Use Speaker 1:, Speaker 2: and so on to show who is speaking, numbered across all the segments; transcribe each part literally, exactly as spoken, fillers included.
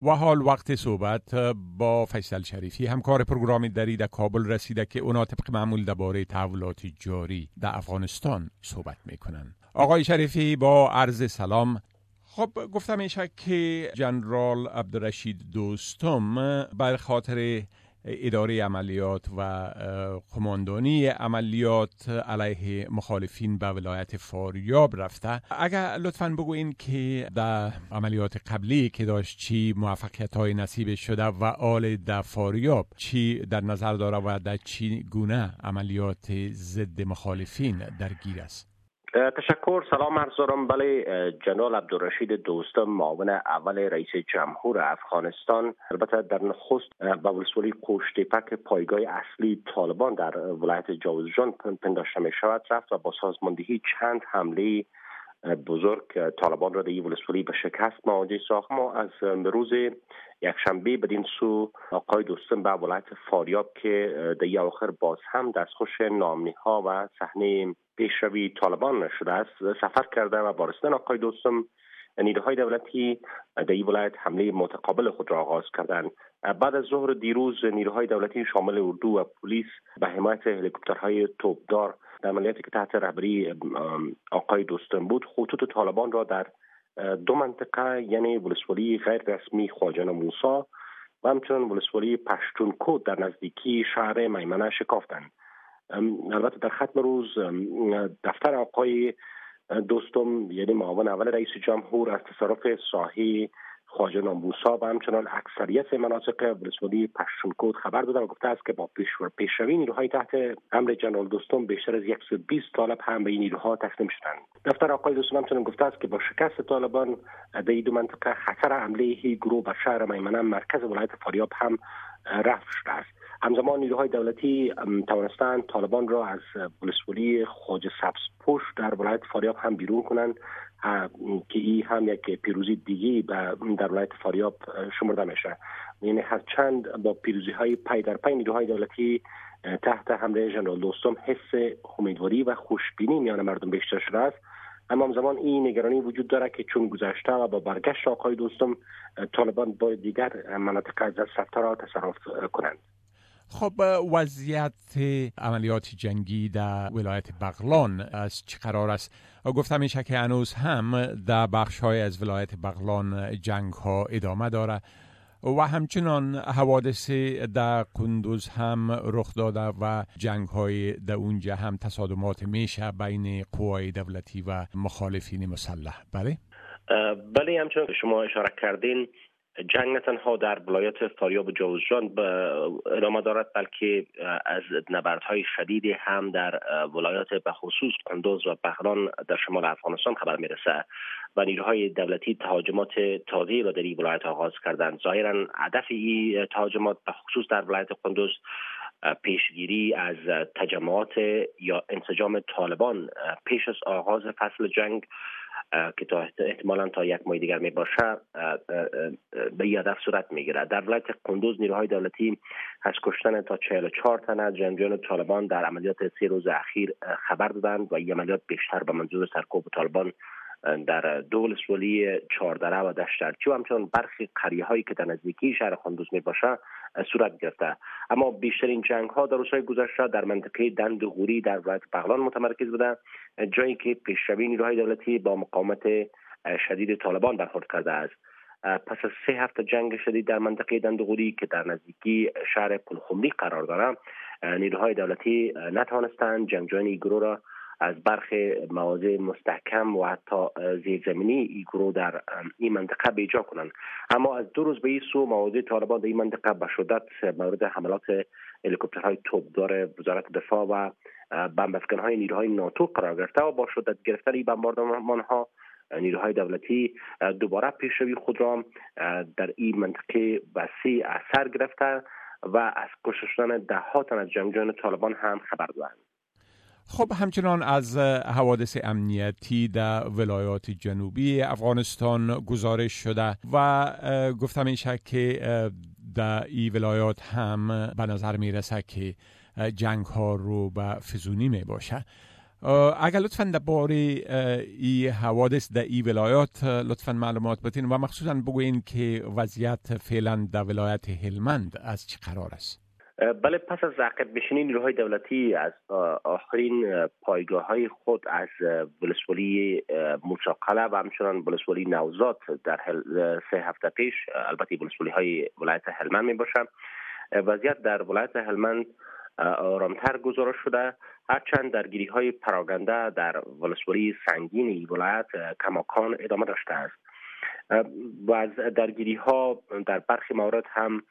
Speaker 1: و حال وقت صحبت با فیصل شریفی همکار پروگرام دری در کابل رسیده که اونا طبق معمول درباره تحولات جاری در افغانستان صحبت میکنن. آقای شریفی با عرض سلام. خب گفتم میشه که جنرال عبدالرشید دوستم بر خاطر اداره عملیات و قماندانی عملیات علیه مخالفین به ولایت فاریاب رفته. اگر لطفاً بگوین که در عملیات قبلی که داشت چی موفقیت های نصیب شده و آل در فاریاب چی در نظر داره و در چی گونه عملیات ضد مخالفین درگیر است؟
Speaker 2: تشکر. سلام عرض دارم. بله، جنرال عبدالرشید دوستم معاون اول رئیس جمهور افغانستان البته در نخست به ولسوالی قوشتیپک پایگاه اصلی طالبان در ولایت جوزجان پنداشته می شود رفت و با سازماندهی چند حمله بزرگ طالبان را در این ولسوالی به شکست مواجه ساخت. ما از روز یکشنبه بدین سو آقای دوستم به ولایت فاریاب که در این آخر باز هم دستخوش ناامنی ها و صحنه پیشروی طالبان شده است سفر کرده و با رسیدن آقای دوستم نیروهای دولتی در این ولایت حمله متقابل خود را آغاز کردند. بعد از ظهر دیروز نیروهای دولتی شامل اردو و پلیس به حمایت هلیکوپترهای توپدار در عملیاتی که تحت رهبری آقای دوستم بود خطوط طالبان را در دو منطقه یعنی ولسوالی غیر رسمی خواجان موسی و همچنین ولسوالی پشتونکود در نزدیکی شهر میمنه شکافتند. البته در ختم روز دفتر آقای دوستم یعنی معاون اول رئیس جمهور از تصرف ساحه خواجه موسی و همچنان اکثریت مناطق ولسوالی پشتونکود خبر داده و گفته است که با پیشروی نیروهای تحت امر جنرال دوستم بیشتر از صد و بیست طالب هم به این نیروها تسلیم شدند. دفتر آقای دوستم همچنان گفته است که با شکست طالبان در این دو منطقه خطر حمله گروه به شهر میمنه مرکز ولایت فاریاب هم رفع شده است. همزمان نیروهای دولتی توانستند طالبان را از ولسوالی خواجه سبزپوش در ولایت فاریاب هم بیرون کنند که این هم یک پیروزی دیگی در ولایت فاریاب شمرده میشه. یعنی هرچند با پیروزی های پی در پی نیروهای دولتی تحت حمله جنرال دوستم حس امیدواری و خوشبینی میان مردم بیشتر شده است، اما همزمان این نگرانی وجود داره که چون گذشته و با برگشت آقای دوستم طالبان با دیگر مناطق از دست رفته را تصرف کنند.
Speaker 1: خب وضعیت عملیات جنگی در ولایت بغلان از چه قرار است؟ گفتم میشه که هنوز هم در بخش‌های از ولایت بغلان جنگ ها ادامه داره و همچنان حوادث در قندوز هم رخ داده و جنگ های در اونجا هم تصادمات میشه بین قوای دولتی و مخالفین مسلح. بله؟
Speaker 2: بله، همچنان که شما اشاره کردین جنگ نه تنها در ولایت فاریاب و جوزجان به ادامه دارد بلکه از نبردهای شدیدی هم در ولایات به خصوص قندوز و بغلان در شمال افغانستان خبر میرسه و نیروهای دولتی تهاجمات تازه‌ای را در این ولایت آغاز کردند. ظاهرا هدف این تهاجمات به خصوص در ولایت قندوز پیشگیری از تجمعات یا انسجام طالبان پیش از آغاز فصل جنگ که تا احتمالاً تا یک ماه دیگر می باشه به این هدف صورت میگیرد. در ولایت قندوز نیروهای دولتی از کشتن تا چهل و چهار تن از جنگجویان طالبان در عملیات سه روز اخیر خبر دادند و این عملیات بیشتر به منظور سرکوب طالبان در دو ولسوالی چهاردره و دشترچی و همچنان برخی قریه هایی که در نزدیکی شهر قندوز می باشه صورت گرفته. اما بیشترین جنگ ها در روزهای گذشته در منطقه دند غوری در ولایت بغلان متمرکز بوده، جایی که پیشروی نیروهای دولتی با مقاومت شدید طالبان برخورد کرده است. پس از سه هفته جنگ شدید در منطقه دند غوری که در نزدیکی شهر پلخمری قرار دارد، نیروهای دولتی نتوانستند جنگجویان این گروه را از برخی مواضع مستحکم و حتی زیرزمینی این گروه در این منطقه بیجا کنند. اما از دو روز به این سو مواضع طالبان در این منطقه به شدت مورد حملات هلیکوپترهای توپدار وزارت دفاع و بمب افکنهای نیروهای ناتو قرار گرفته و با شدت گرفتن این بمباردمان‌ها نیروهای دولتی دوباره پیشروی خود را در این منطقه وسیع اثر گرفته و از کشته شدن ده ها تن از جنگجویان طالبان هم خبر دادند.
Speaker 1: خب همچنان از حوادث امنیتی در ولایات جنوبی افغانستان گزارش شده و گفتم میشه که در این ولایات هم به نظر میرسه که جنگ ها رو به فزونی می باشه. اگر لطفاً درباره ای حوادث در ای ولایات لطفاً معلومات بدین و مخصوصاً بگوین که وضعیت فعلا در ولایت هلمند از چه قرار است.
Speaker 2: بله، پس از عقب نشینی نیروهای دولتی از آخرین پایگاه های خود از ولسوالی موسی و همچنان ولسوالی نوزاد در سه هفته پیش، البته ولسوالی های ولایت هلمند می باشه، وضعیت در ولایت هلمند آرامتر گزارش شده، هرچند درگیری های پراگنده در ولسوالی سنگین ولایت کماکان ادامه داشته است و از درگیری ها در برخی موارد هم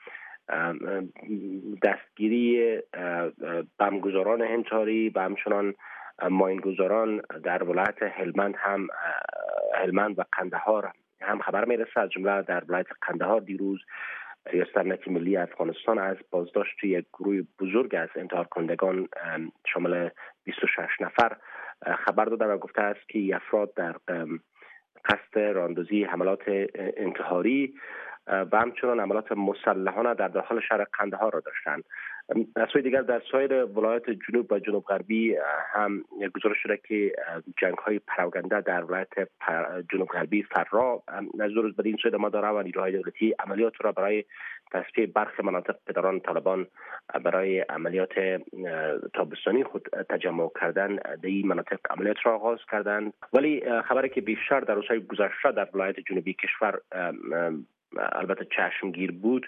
Speaker 2: دستگیری بمبگذاران انتحاری و همچنان ماینگذاران در ولایت هلمند هم هلمند و قندهار هم خبر میرسه. از جمله در ولایت قندهار دیروز ریاست امنیت ملی افغانستان از بازداشت یک گروه بزرگ از انتحار کنندگان شامل بیست و شش نفر خبر داده و گفته است که افراد در قصد راندازی حملات انتحاری و همچنان حملات مسلحانه در داخل شهر قندهار را داشتند. از سوی دیگر در سایر ولایات جنوب و جنوب غربی هم گزارش شده که جنگ های پراگنده در ولایت جنوب غربی فرا از روز به این سوی ادامه داره و نیروهای دولتی عملیات را برای تصفیه برخی مناطق پدران طالبان برای عملیات تابستانی خود تجمع کردن در این مناطق عملیات را آغاز کردند. ولی خبری که بیشتر در روزهای گذشته در ولایت جنوبی کشور البته چشمگیر بود،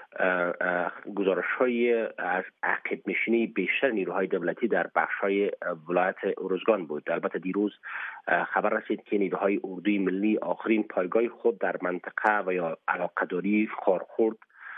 Speaker 2: گزارش های از عقب نشینی بیشتر نیروهای دولتی در بخش های ولایت ارزگان بود. البته دیروز خبر رسید که نیروهای اردوی ملی آخرین پایگاه خود در منطقه و یا علاقه‌داری خارخورد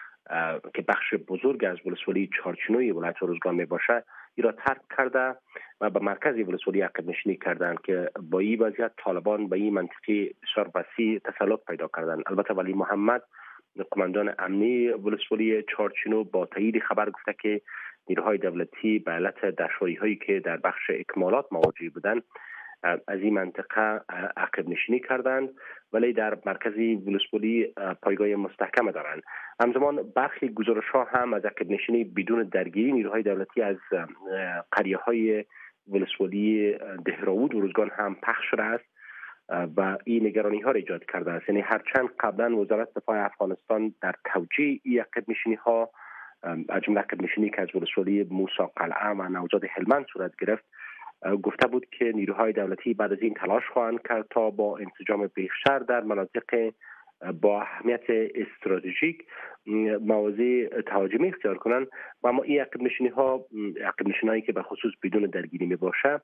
Speaker 2: که بخش بزرگ از ولسوالی چارچینوی ولایت ارزگان می باشه ای را ترک کرده و به مرکز ولسوالی عقب نشینی کردند که با این وضعیت طالبان به این منطقه بسیار وسیع تسلط پیدا کردند. البته ولی محمد قماندان امنی ولسوالی چارچینو با تایید خبر گفته که نیروهای دولتی به علت دشواری هایی که در بخش اکمالات مواجه بودند از این منطقه عقب نشینی کردند، ولی در مرکزی ولسوالی پایگاه مستحکم دارند. همزمان برخی گزارش ها هم از عقب نشینی بدون درگیری نیروهای دولتی از قریه های ولسوالی دهراود و روزگان هم پخش شده است و این نگرانی ها را ایجاد کرده است. یعنی هرچند قبلا وزارت دفاع افغانستان در توجیه این عقب نشینی ها از جمله عقب نشینی که از ولسوالی موسی قلعه و نوزاد هلمند صورت گرفت گفته بود که نیروهای دولتی بعد از این تلاش خواهند کرد تا با انسجام بیشتر در مناطق با اهمیت استراتژیک مواضع تهاجمی اختیار کنند و اما این عقب نشینی ها عقب نشینی که به خصوص بدون درگیری می باشه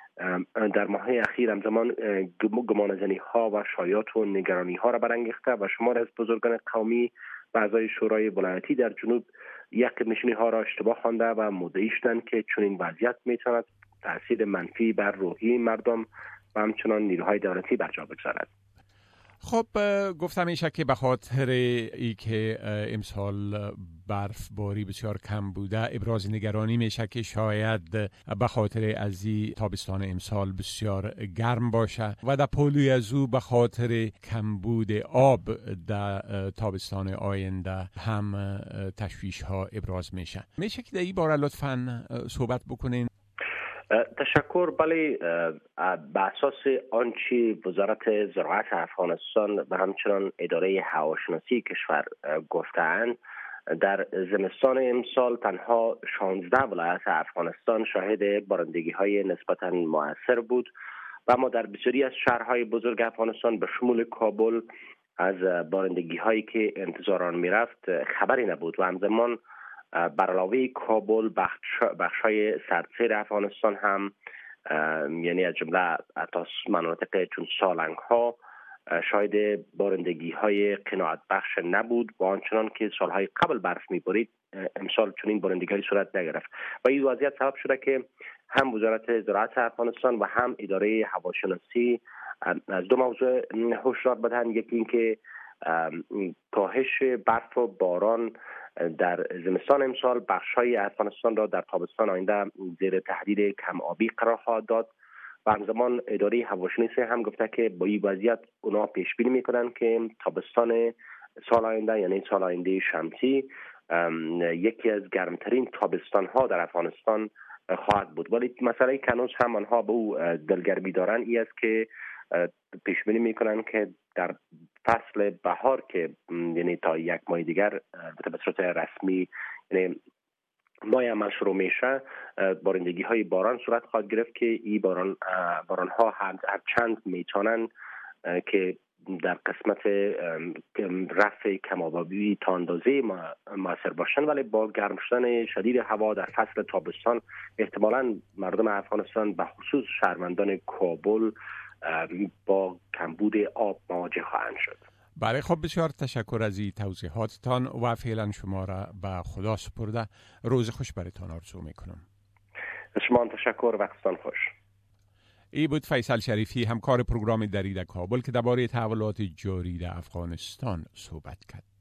Speaker 2: در ماه‌های اخیر همزمان گمانه‌زنی ها و شایعات و نگرانی ها را برانگیخته و شمار از بزرگان قومی و اعضای شورای ولایتی در جنوب عقب نشینی ها را اشتباه خوانده و مدعی شدند که چنین وضعیت میتواند تأثیر منفی بر روحیه مردم و همچنان نیروهای دولتی بر جا بگذارد.
Speaker 1: خب گفتم میشه که به خاطر ای که امسال برفباری بسیار کم بوده ابراز نگرانی میشه که شاید به خاطر از این تابستان امسال بسیار گرم باشه و در پولوی از او به خاطر کمبود آب در تابستان آینده هم تشویش ها ابراز میشه. میشه که در این باره لطفاً صحبت بکنین؟
Speaker 2: تشکر. بله، به اساس آنچه وزارت زراعت افغانستان و همچنان اداره هواشناسی کشور گفتند، در زمستان امسال تنها شانزده ولایت افغانستان شاهد بارندگی های نسبتاً مؤثر بود و اما در بسیاری از شهرهای بزرگ افغانستان به شمول کابل از بارندگی هایی که انتظاران میرفت خبری نبود و همزمان بر علاوه کابل بخش های سردسیر افغانستان هم یعنی از جمله مناطق چون سالنگ ها شاید بارندگی های قناعت بخش نبود و آنچنان که سالهای قبل برف میبارید امسال چنین بارندگی صورت نگرفت و این وضعیت سبب شده که هم وزارت زراعت افغانستان و هم اداره هواشناسی از دو موضوع هشدار بدهند. یکی اینکه کاهش برف و باران در زمستان امسال بخش‌های افغانستان را در تابستان آینده زیر تهدید کم آبی قرار خواهد داد و همزمان اداره هواشناسی هم گفته که با این وضعیت اونا پیش بینی میکنند که تابستان سال آینده یعنی سال آینده شمسی یکی از گرمترین تابستان ها در افغانستان خواهد بود. ولی مسئله که هنوز هم آنها به او دلگرمی دارن این است که پیش بینی میکنن که در فصل بهار که یعنی تا یک ماه دیگر به صورت رسمی یعنی ماه عمل شروع میشه، بارندگی های باران صورت خواهد گرفت که این باران باران ها هر چند میتونن که در قسمت رفع کم‌آبی تا اندازه موثر باشن، ولی با گرم شدن شدید هوا در فصل تابستان احتمالاً مردم افغانستان به خصوص شهروندان کابل با کمبود آب مواجه خواهند شد.
Speaker 1: برای خب بسیار تشکر از این توضیحاتتان و فعلا شما را به خدا سپرده. روز خوش برایتان آرزو میکنم.
Speaker 2: شما تشکر، وقتتان خوش.
Speaker 1: ای بود فیصل شریفی، همکار پروگرام دری در کابل که درباره تحولات جاری در افغانستان صحبت کرد.